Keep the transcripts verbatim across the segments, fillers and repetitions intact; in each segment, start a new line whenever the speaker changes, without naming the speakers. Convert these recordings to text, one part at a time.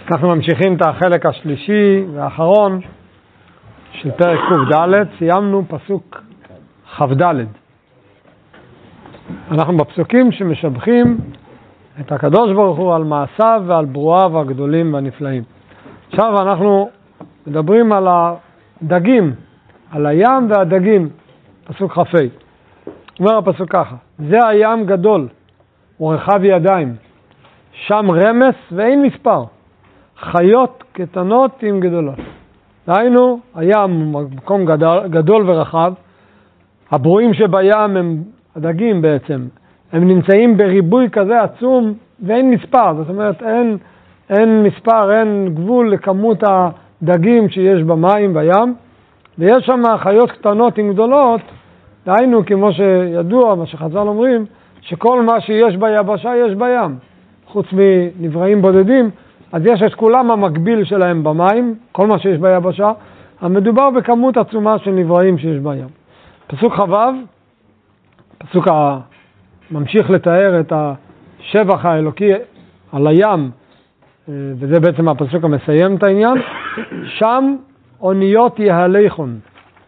אנחנו ממשיכים את החלק השלישי והאחרון של פרק ק"ד. סיימנו פסוק כ"ד. אנחנו בפסוקים שמשבחים את הקדוש ברוך הוא על מעשיו ועל ברואיו הגדולים והנפלאים. עכשיו אנחנו מדברים על הדגים, על הים והדגים, פסוק כ"ה. אומר הפסוק ככה: זה הים גדול ורחב ידיים, שם רמס ואין מספר, חיות קטנות עם גדולות. דהיינו, הים הוא מקום גדול, גדול ורחב. הברואים שבים הם הדגים בעצם, הם נמצאים בריבוי כזה עצום ואין מספר. זאת אומרת, אין, אין מספר, אין גבול לכמות הדגים שיש במים, בים. ויש שם חיות קטנות עם גדולות, דהיינו, כמו שידוע, מה שחז"ל אומרים, שכל מה שיש ביבשה יש בים. חוץ מנבראים בודדים, אז יש את כולם המקביל שלהם במים, כל מה שיש ביבשה, המדובר בכמות עצומה של נבראים שיש בים. פסוק כ"ו, פסוק ממשיך לתאר את השבח האלוקי על הים, וזה בעצם הפסוק המסיים את העניין. שם אוניות יהלכון,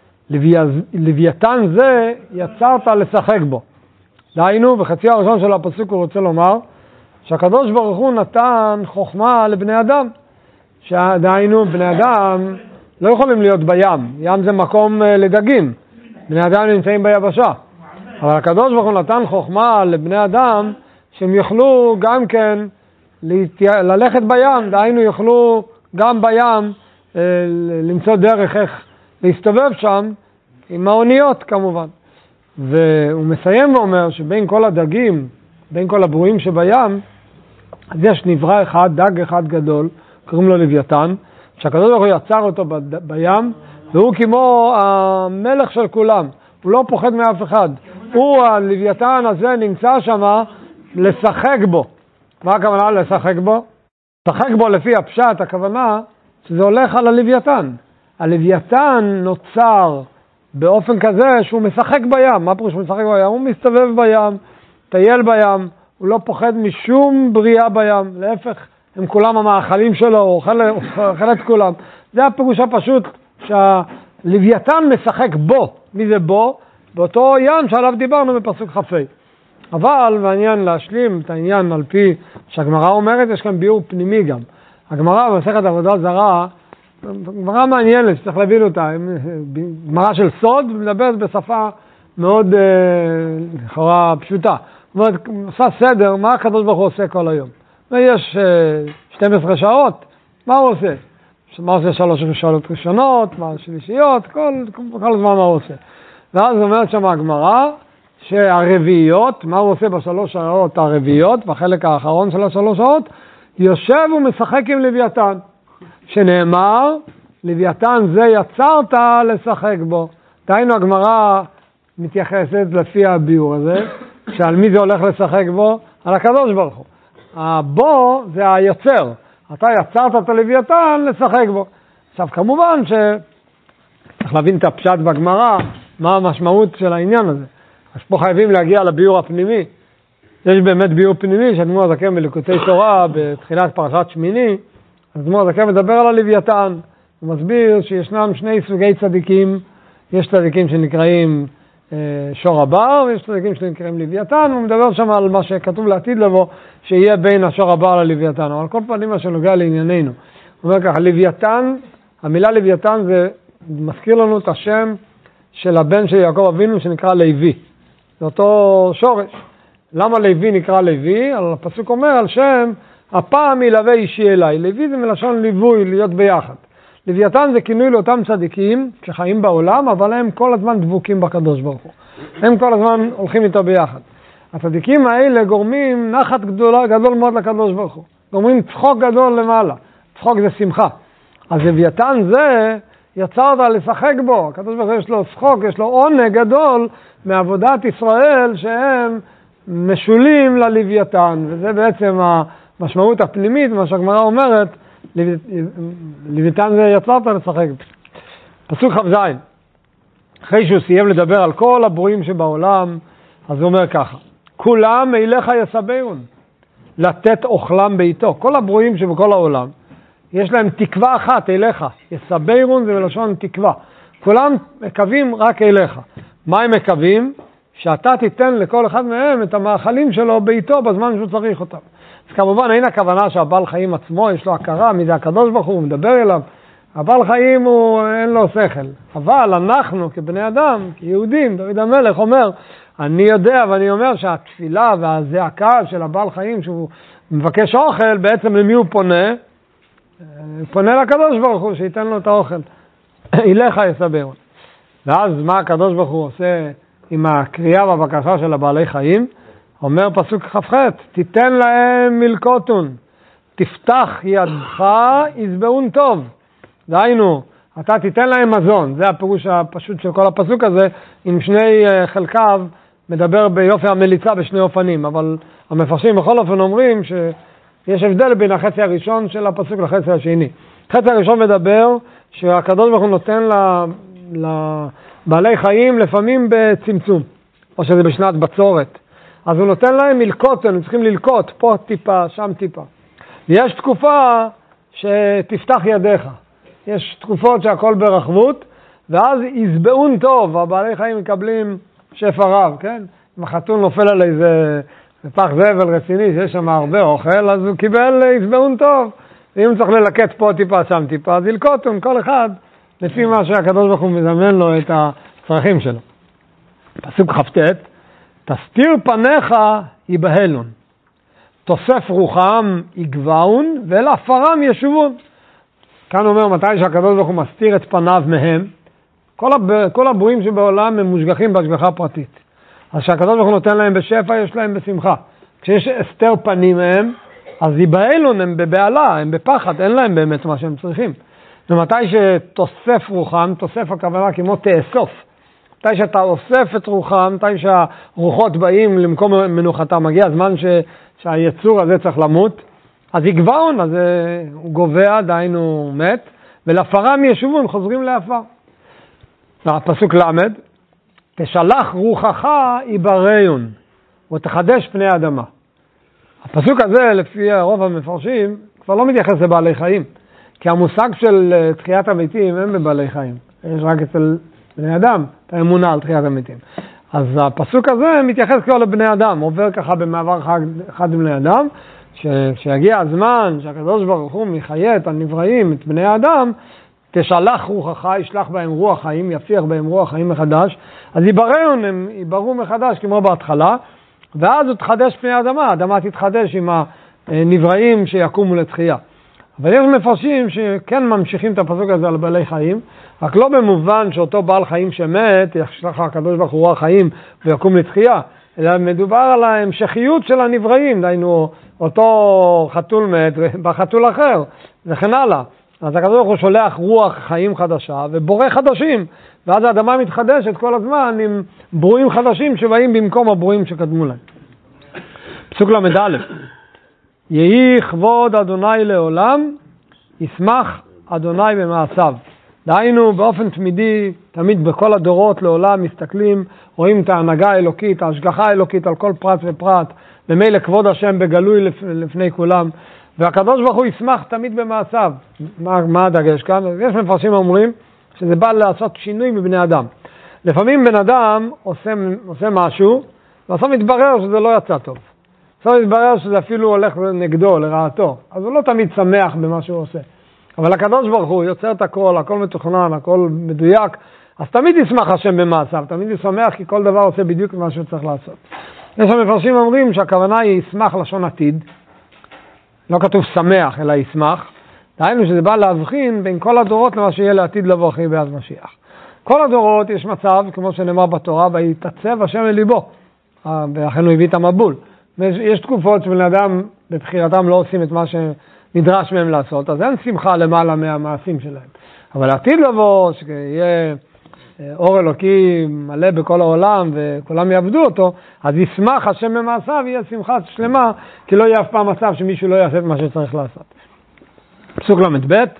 לוויתן זה יצרת לשחק בו. דהיינו, בחצי הראשון של הפסוק הוא רוצה לומר שהקדוש ברוך הוא נתן חוכמה לבני אדם. שדהיינו, בני אדם לא יכולים להיות בים. ים זה מקום לדגים. בני אדם נמצאים ביבשה. אבל הקדוש ברוך הוא נתן חוכמה לבני אדם שהם יוכלו גם כן ללכת בים. דהיינו, יוכלו גם בים למצוא דרך איך להסתובב שם עם האוניות כמובן. והוא מסיים ואומר שבין כל הדגים, בין כל הברואים שבים, אז יש נברא אחד, דג אחד גדול, קוראים לו לוויתן, שהקדוש ברוך הוא יצר אותו בים, והוא כמו המלך של כולם, הוא לא פוחד מאף אחד. הוא, הלוויתן הזה, נמצא שם לשחק בו. מה הכוונה לשחק בו? לשחק בו לפי הפשט, הכוונה שזה הולך על הלוויתן. הלוויתן נוצר באופן כזה שהוא משחק בים. מה פירוש משחק בים? הוא מסתובב בים, טייל בים, הוא לא פוחד משום בריאה בים, להפך, הם כולם המאכלים שלו, הוא אוכל, אוכל את כולם. זה הפירוש הפשוט שהלוויתן משחק בו. מי זה בו? באותו ים שעליו דיברנו בפסוק כ"ה. אבל, מעניין להשלים את העניין על פי שהגמרא אומרת, יש כאן ביאור פנימי גם. הגמרא במסכת עבודה זרה, גמרא מעניינת שצריך להבין אותה, גמרא של סוד, מדברת בשפה מאוד לכאורה פשוטה. זאת אומרת, עושה סדר, מה הקדוש ברוך הוא עושה כל היום. ויש שתים עשרה שעות, מה הוא עושה? מה הוא עושה? שלוש שעות ראשונות, מה שלישיות, כל, כל הזמן מה הוא עושה. ואז אומרת שם הגמרא, שהרביעיות, מה הוא עושה בשלוש שעות הרביעיות, בחלק האחרון של השלוש שעות, יושב ומשחק עם לוויתן. שנאמר, לוויתן זה יצרת לשחק בו. דהיינו, הגמרא מתייחסת לפי הביאור הזה, שעל מי זה הולך לשחק בו? על הקדוש ברוך הוא. הבו זה היוצר. אתה יצרת את הלוויתן לשחק בו. עכשיו, כמובן שצריך להבין את הפשט בגמרא, מה המשמעות של העניין הזה. אז פה חייבים להגיע לביאור הפנימי. יש באמת ביאור פנימי, שאדמו"ר הזקן בליקוטי תורה, בתחילת פרשת שמיני, אדמו"ר הזקן מדבר על הלוויתן. הוא מסביר שישנם שני סוגי צדיקים. יש צדיקים שנקראים שור הבר, ויש צדיקים שנקראים לוויתן. הוא מדבר שם על מה שכתוב לעתיד לבוא, שיהיה בין השור הבר ללוויתן. אבל כל פנים מה שנוגע לענייננו. הוא אומר ככה, לוויתן, המילה לוויתן זה מזכיר לנו את השם של הבן של יעקב אבינו שנקרא לוי. זה אותו שורש. למה לוי נקרא לוי? הפסוק אומר על שם הפעם ילווה אישי אליי. לוי זה מלשון ליווי, להיות ביחד. לוויתן זה כינוי לאותם צדיקים שחיים בעולם, אבל הם כל הזמן דבוקים בקדוש ברוך הוא. הם כל הזמן הולכים איתו ביחד. הצדיקים האלה גורמים נחת גדולה, גדול מאוד לקדוש ברוך הוא. גורמים צחוק גדול למעלה. צחוק זה שמחה. אז לוויתן זה יצרת לשחק בו. הקדוש ברוך הוא יש לו צחוק, יש לו עונג גדול מעבודת ישראל שהם משולים ללוויתן. וזה בעצם המשמעות הפנימית, מה שהגמרא אומרת, לוויתן זה יצרת לשחק. פסוק כ"ז. אחרי שהוא סיים לדבר על כל הברואים שבעולם, אז הוא אומר ככה: כולם אליך יסבאון, לתת אוכלם ביתו. כל הברואים שבכל העולם, יש להם תקווה אחת אליך. יסבירון זה בלשון תקווה. כולם מקווים רק אליך. מה הם מקווים? שאתה תיתן לכל אחד מהם את המאכלים שלו ביתו בזמן שהוא צריך אותם. אז כמובן אין הכוונה שהבעל חיים עצמו יש לו הכרה, מי זה הקדוש ברוך הוא, מדבר אליו. הבעל חיים הוא אין לו שכל. אבל אנחנו כבני אדם, כיהודים, דוד המלך אומר, אני יודע ואני אומר שהתפילה והזעקה של הבעל חיים שהוא מבקש אוכל, בעצם למי הוא פונה? פונה לקדוש ברוך הוא שייתן לו את האוכל. אליך יסבירון. ואז מה הקדוש ברוך הוא עושה עם הקריאה והבקשה של הבעלי חיים? אומר פסוק כ"ח, תיתן להם מלקוטון, תפתח ידך ישבעון טוב. דהיינו, אתה תיתן להם מזון. זה הפירוש הפשוט של כל הפסוק הזה, עם שני חלקיו מדבר ביופי המליצה בשני אופנים, אבל המפרשים בכל אופן אומרים שיש הבדל בין החצי הראשון של הפסוק לחצי השני. החצי הראשון מדבר שהקדוש ברוך הוא נותן לבעלי חיים לפעמים בצמצום, או שזה בשנת בצורת. אז הוא נותן להם מלקוטון, הם צריכים ללקוט, פה טיפה, שם טיפה. ויש תקופה שתפתח ידיך. יש תקופות שהכל ברחבות, ואז ישבעון טוב, הבעלי חיים מקבלים שפע רב, כן? אם החתול נופל על איזה פח זבל רציני, שיש שם הרבה אוכל, אז הוא קיבל ישבעון טוב. ואם צריך ללקט פה טיפה, שם טיפה, אז ילקוטון, כל אחד, לפי מה שהקדוש ברוך הוא מזמן לו את הצרכים שלו. פסוק כ"ט, תסתיר פניך יבהלון, תוסף רוחם יגבעון, ואל עפרם ישובון. כאן אומר מתי שהקדוש ברוך הוא מסתיר את פניו מהם, כל, הב... כל הברואים שבעולם הם מושגחים בהשגחה פרטית. אז שהקדוש ברוך הוא נותן להם בשפע, יש להם בשמחה. כשיש הסתר פנים מהם, אז יבהלון הם בבעלה, הם בפחד, אין להם באמת מה שהם צריכים. ומתי שתוסף רוחם, תוסף הכוונה כמו תאסוף. מתי שאתה אוסף את רוחם, מתי שהרוחות באים למקום מנוחתם, מגיע הזמן ש... שהיצור הזה צריך למות, אז יגבעון, אז הוא גובע, דהיינו הוא מת, ולעפרם ישובון, חוזרים לעפר. הפסוק למד, תשלח רוחך יבריון, ותחדש פני האדמה. הפסוק הזה, לפי רוב המפרשים, כבר לא מתייחס לבעלי חיים, כי המושג של תחיית המתים הם בבעלי חיים. יש רק אצל בני אדם, את האמונה על תחיית המתים. אז הפסוק הזה מתייחס כבר לבני אדם, עובר ככה במעבר אחד עם בני אדם, כשיגיע הזמן שהקדוש ברוך הוא מחיה את הנבראים, את בני האדם, תשלח רוחך, ישלח בהם רוח חיים, יפיח בהם רוח חיים מחדש, אז יבראון, הם יבראו מחדש כמו בהתחלה, ואז הוא תחדש פני האדמה, האדמה תתחדש עם הנבראים שיקומו לתחייה. אבל יש מפרשים שכן ממשיכים את הפסוק הזה על בעלי חיים, רק לא במובן שאותו בעל חיים שמת, ישלח הקדוש ברוך הוא רוח חיים ויקום לתחייה, אלא מדובר על ההמשכיות של הנבראים, דהיינו אותו חתול מת בחתול אחר, וכן הלאה. אז הקדוש ברוך הוא שולח רוח חיים חדשה ובורא חדשים, ואז האדמה מתחדשת כל הזמן עם ברואים חדשים שבאים במקום הברואים שקדמו להם. פסוק למד א', יהי כבוד אדוני לעולם, ישמח אדוני במעשיו. דהיינו באופן תמידי, תמיד בכל הדורות לעולם מסתכלים, רואים את ההנהגה האלוקית, ההשגחה האלוקית על כל פרט ופרט, במילא כבוד השם בגלוי לפ, לפני כולם, והקדוש ברוך הוא ישמח תמיד במעשיו. מה, מה הדגש כאן? יש מפרשים אומרים שזה בא לעשות שינוי מבני אדם. לפעמים בן אדם עושה, עושה משהו, ובסוף מתברר שזה לא יצא טוב. בסוף מתברר שזה אפילו הולך נגדו, לרעתו. אז הוא לא תמיד שמח במה שהוא עושה. אבל הקדוש ברוך הוא יוצר את הכל, הכל מתוכנן, הכל מדויק, אז תמיד ישמח השם במעשיו, תמיד ישמח כי כל דבר עושה בדיוק מה שהוא צריך לעשות. יש המפרשים אומרים שהכוונה היא ישמח לשון עתיד, לא כתוב שמח אלא ישמח, דהיינו שזה בא להבחין בין כל הדורות למה שיהיה לעתיד לבוא אחרי ביאת משיח. כל הדורות יש מצב, כמו שנאמר בתורה, ויתעצב השם לליבו, ואכן הוא הביא את המבול. יש תקופות שבני אדם בבחירתם לא עושים את מה שנדרש מהם לעשות, אז אין שמחה למעלה מהמעשים שלהם. אבל העתיד לבוא, שיהיה אור אלוקי מלא בכל העולם וכולם יעבדו אותו, אז ישמח השם במעשיו, יהיה שמחה שלמה, כי לא יהיה אף פעם מצב שמישהו לא יעשה את מה שצריך לעשות. פסוק למד ב',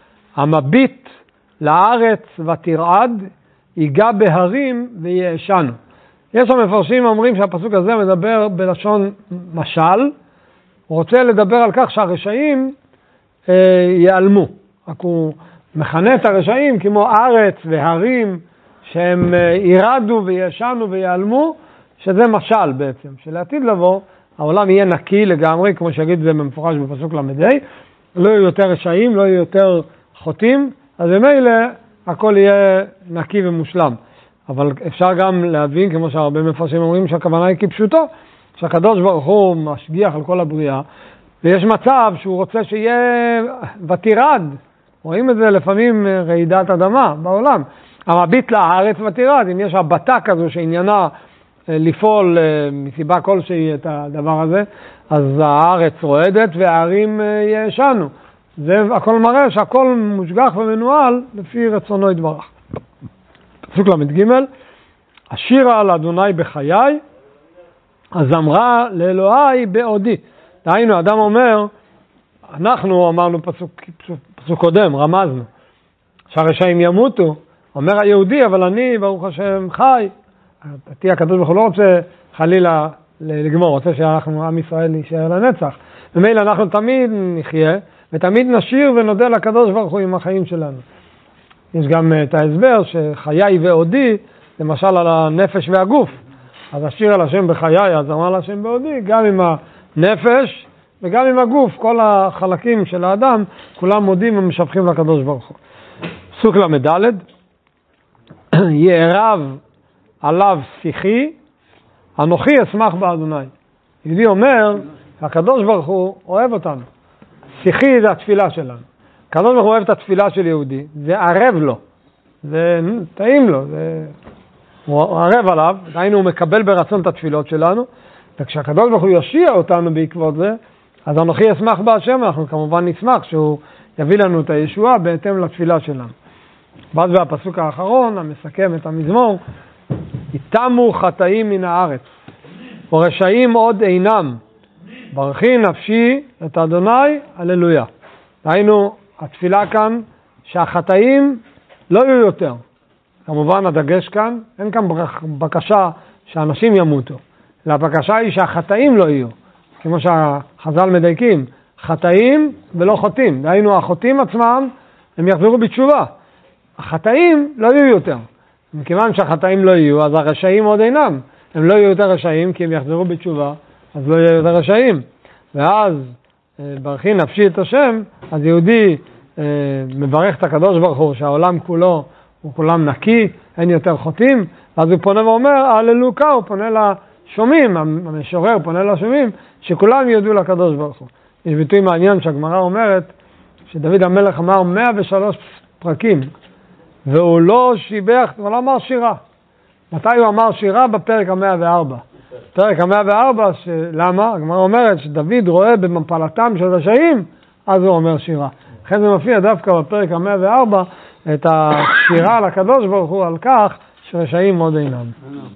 המביט לארץ ותרעד, ייגע בהרים ויעשנו. יש המפרשים אומרים שהפסוק הזה מדבר בלשון משל, הוא רוצה לדבר על כך שהרשעים ייעלמו. רק הוא מכנה את הרשעים כמו ארץ והרים שהם ירדו וישנו ויעלמו, שזה משל בעצם, שלעתיד לבוא העולם יהיה נקי לגמרי, כמו שיגיד זה במפורש בפסוק למדי, לא יהיו יותר רשעים, לא יהיו יותר חוטאים, אז במילא הכל יהיה נקי ומושלם. אבל אפשר גם להבין, כמו שהרבה מפרשים אומרים, שהכוונה היא כפשוטו, שהקדוש ברוך הוא משגיח על כל הבריאה, ויש מצב שהוא רוצה שיהיה ותירד. רואים את זה לפעמים רעידת אדמה בעולם. המביט לארץ ותירד, אם יש הבטה כזו שעניינה לפעול מסיבה כלשהי את הדבר הזה, אז הארץ רועדת והערים ישנו. זה הכל מראה שהכל מושגח ומנוהל לפי רצונו יתברך. פסוק למד ג' השירה על אדוני בחיי, הזמרה לאלוהי בעודי. דהיינו, אדם אומר, אנחנו אמרנו פסוק, פסוק, פסוק קודם, רמזנו, שהרשעים ימותו, אומר היהודי, אבל אני ברוך השם חי. תהיה הקדוש ברוך הוא לא רוצה חלילה לגמור, רוצה שאנחנו עם ישראל יישאר לנצח. ומילא אנחנו תמיד נחיה, ותמיד נשיר ונודה לקדוש ברוך הוא עם החיים שלנו. יש גם את ההסבר שחיי ועודי, למשל על הנפש והגוף. אז השיר על השם בחיי, אז אמר לשם בעודי, גם עם הנפש וגם עם הגוף, כל החלקים של האדם, כולם מודים ומשבחים לקדוש ברוך הוא. פסוק למד' יערב עליו שיחי, אנוכי אשמח באדוני. יהודי אומר, הקדוש ברוך הוא אוהב אותנו. שיחי זה התפילה שלנו. הקדוש ברוך הוא אוהב את התפילה של יהודי, זה ערב לו, זה טעים לו, זה... הוא ערב עליו, דהיינו הוא מקבל ברצון את התפילות שלנו, וכשהקדוש ברוך הוא יושיע אותנו בעקבות זה, אז אנוכי אשמח בהשם, אנחנו כמובן נשמח שהוא יביא לנו את הישועה בהתאם לתפילה שלנו. ואז בפסוק האחרון, המסכם את המזמור, יתמו חטאים מן הארץ, ורשעים עוד אינם, ברכי נפשי את אדוני, הללויה. דהיינו, התפילה כאן, שהחטאים לא יהיו יותר. כמובן הדגש כאן, אין כאן בקשה שאנשים ימותו, אלא הבקשה היא שהחטאים לא יהיו, כמו שהחז"ל מדייקים, חטאים ולא חוטאים. דהיינו, החוטאים עצמם, הם יחזרו בתשובה. החטאים לא יהיו יותר. מכיוון שהחטאים לא יהיו, אז הרשעים עוד אינם. הם לא יהיו יותר רשעים, כי הם יחזרו בתשובה, אז לא יהיו יותר רשעים. ואז, ברכי נפשי את השם, אז יהודי מברך את הקדוש ברוך הוא, שהעולם כולו הוא כולם נקי, אין יותר חוטאים, אז הוא פונה ואומר, הללוקה, הוא פונה לשומעים, המשורר פונה לשומעים, שכולם יודו לקדוש ברוך הוא. יש ביטוי מעניין שהגמרא אומרת, שדוד המלך אמר מאה ושלוש פרקים, והוא לא שיבח, הוא לא אמר שירה. מתי הוא אמר שירה? בפרק המאה וארבע. פרק המאה וארבע, למה? הגמרא אומרת שדוד רואה במפלתם של רשעים, אז הוא אומר שירה. לכן זה מופיע דווקא בפרק המאה וארבע, את השירה על הקדוש ברוך הוא על כך שרשעים עוד אינם.